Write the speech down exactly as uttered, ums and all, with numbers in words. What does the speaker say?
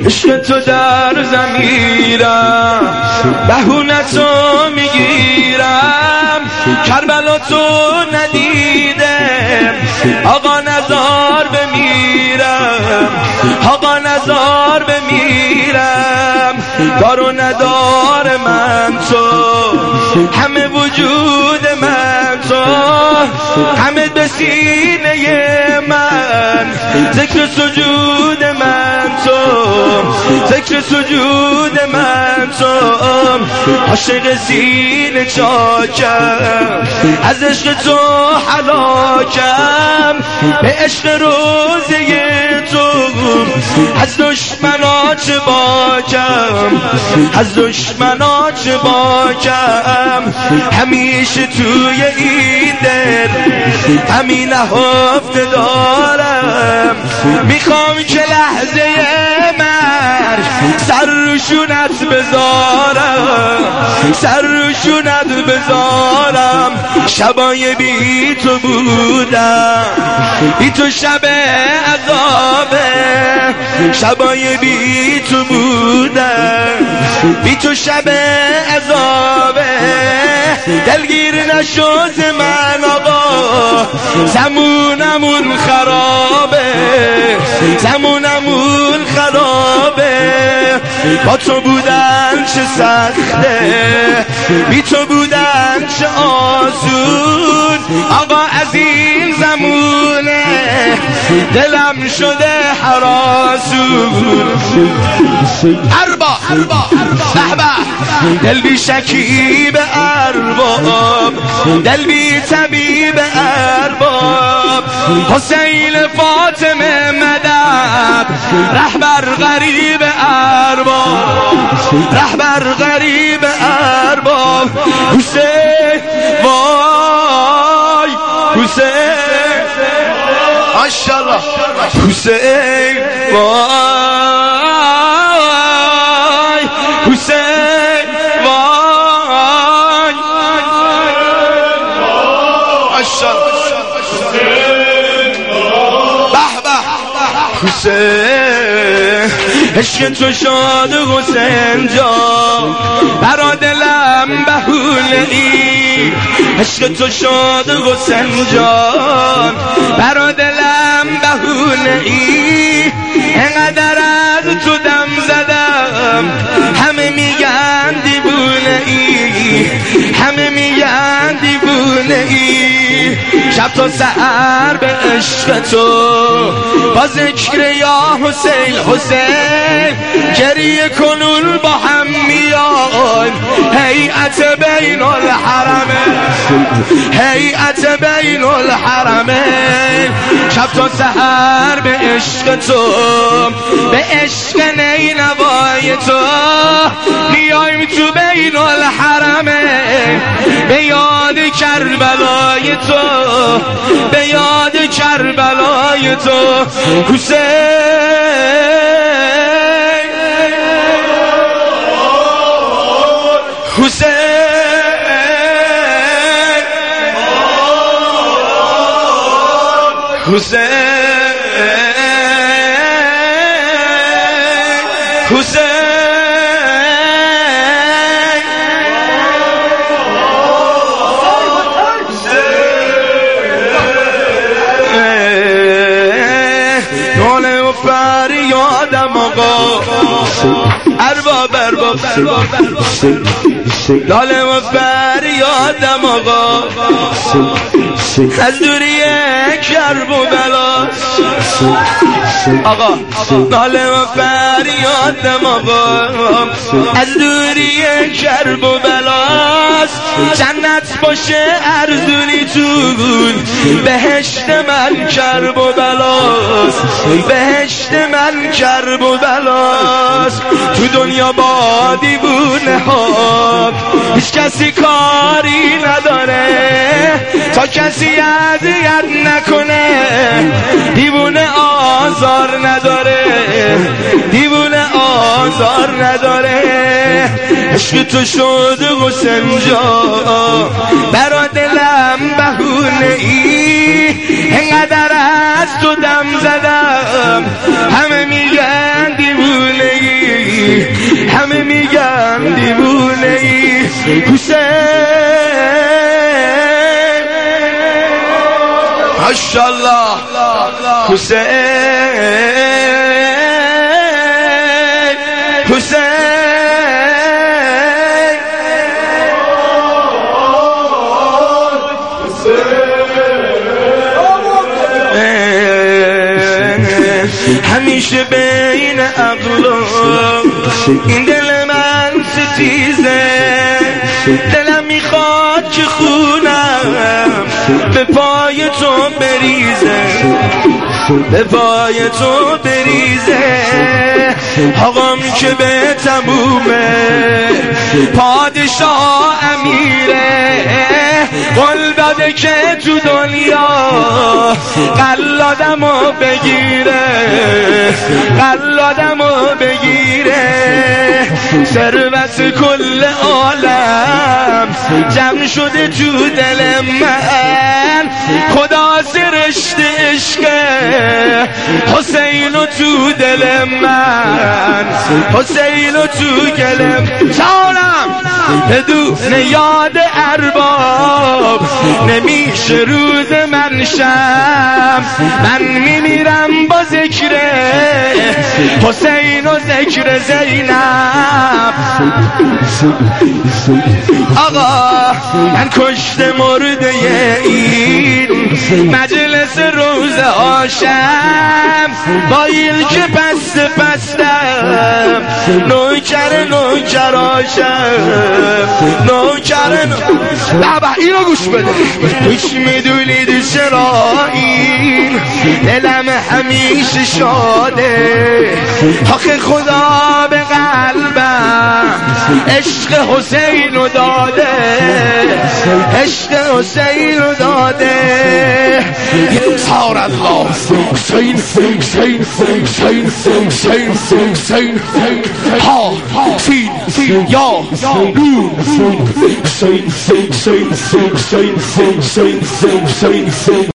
عشق تو در زمیرم بهونتو میگیرم کربلا تو ندیدم آقا نزار بمیرم آقا نزار بمیرم دار و ندار من تو همه وجود من تو همه به سینه من ذکر سجود من تو ذکر سجود من تو عاشق سینه چاکم از عشق تو هلاکم به عشق روزه تو از دشمنات باکم از دشمنات باکم همیشه توی این دل همین نهفته دارم میخوام که لحظه مرگ سر روشونت بذارم سر روشونت بذارم شبای بی تو بودم بی تو شب عذابه شبای بی تو بودم بی تو شب عذابه دلگیر نشد من آقا زمونمون خرابه زمونمون خرابه با تو بودن چه سخته بی تو بودن چه آسون آقا از این زمونه دلم شده هراسون ارباب دل بی شکیب ارباب دل بی طبیب ارباب حسین فاطمه مدد رهبر غریب ارباب رهبر غریب ارباب حسین وای حسین ماشاءالله حسین وای حسین وای ماشاءالله به به حسین عشق تو شاد حسین جان برا دلم بهونه ای عشق تو شاد حسین جان برا دلم بهونه ای انقدر از تو دم زدم همه میگن دیوونه ای همه میگن دیوونه ای شب تا سحر به عشق تو با ذکر یا حسین حسین گریه کنون با هم میان هیئت بین الحرمه هیئت بین الحرمه شب تا سحر به عشق تو به عشق نینوای تو میایم تو بین الحرمه به یاد کربلای تو به یاد کربلای تو حسین حسین حسین حسین ناله و فریادم آقا ارباب ارباب ناله و فریادم آقا از دوری کرب و بلا آقا ناله و فریادم آقا از دوری کرب و بلاست جنت باشه ارزونی تو بهشت من کرب و بلاست بهشت من کرب و بلاست تو دنیا با دیوونه ها هیچ کسی کاری نداره تا کسی اذیت نکنه دیوونه آزار نداره دیوونه آزار نداره عشق تو شد حسین جان برا دلم بهونه ای انقدر از تو دم زدم همه میگن دیوونه ای همه میگن دیوونه ای حسین ماشاءالله حسین حسین همیشه بین عقلم این دل من ستیزه دلم میخواد که خونم به پای تو بریزه به پای تو بریزه آقام که به تمومه پادشاه امیره قول داده که تو دنیا قلادمو بگیره قلادمو بگیره ثروت کل عالم جمع شده تو دل من خدا سرشت عشق حسین و تو دل من حسین و تو گلم سالم بدون یاد ارباب نمیشه روز من شم من میمیرم با ذکر حسین و ذکر زینب آقا من کشته مرده این مجلس روز آشم با این که پست پستم نوکر نوکر آشم نوکر نوکر بابا اینو گوش بده هیچ میدونید چرا این دلم همیشه شاده آخه خدا به قلبم عشق حسین رو داده عشق حسین رو داده سار الله حسین حسین حسین حسین حسین ها سین یا نون حسین حسین حسین حسین حسین حسین